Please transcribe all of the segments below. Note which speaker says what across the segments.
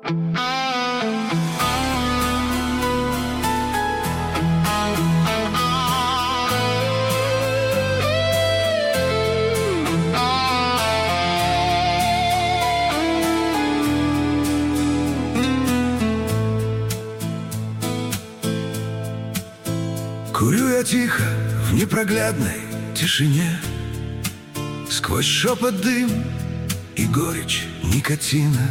Speaker 1: Курю я тихо в непроглядной тишине, сквозь шепот дым и горечь никотина.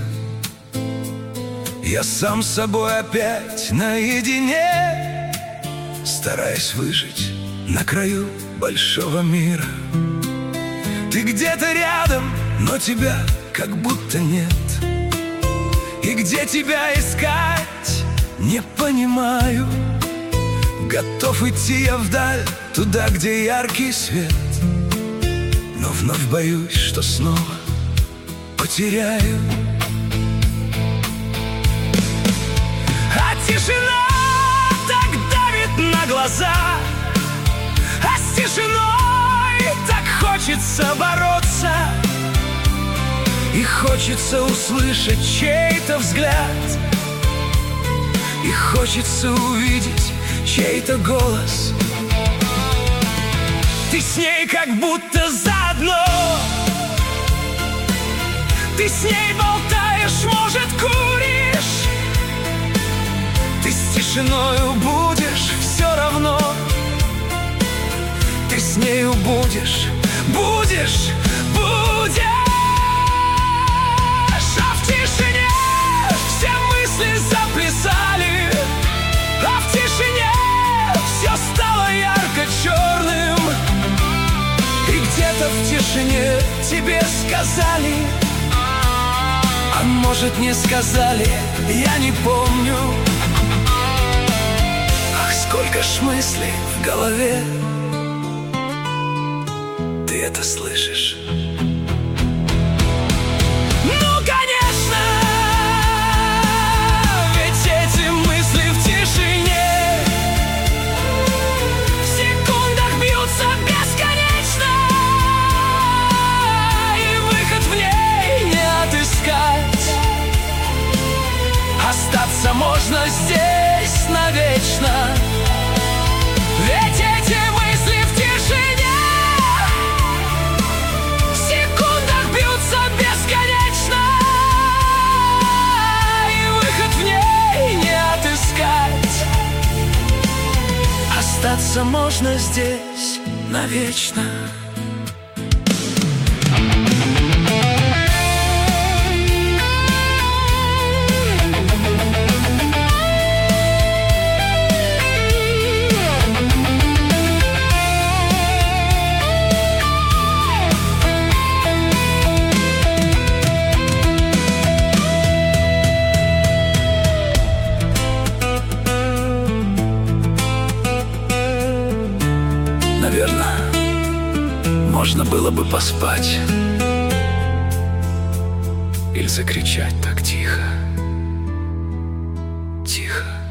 Speaker 1: Я сам с собой опять наедине, стараясь выжить на краю большого мира. Ты где-то рядом, но тебя как будто нет. И где тебя искать, не понимаю. Готов идти я вдаль, туда, где яркий свет, но вновь боюсь, что снова потеряю. А тишина так давит на глаза, а с тишиной так хочется бороться. И хочется услышать чей-то взгляд, и хочется увидеть чей-то голос. Ты с ней как будто заодно, ты с ней болтаешь, может, куришь. Ты с тишиною будешь все равно, ты с нею будешь, будешь, будешь. А в тишине все мысли заплясали, а в тишине все стало ярко-черным. И где-то в тишине тебе сказали, а может, не сказали, я не помню. Ах, сколько ж мыслей в голове, ты это слышишь? Остаться можно здесь навечно, ведь эти мысли в тишине в секундах бьются бесконечно, и выход в ней не отыскать. Остаться можно здесь навечно. Наверное, можно было бы поспать или закричать так тихо, тихо.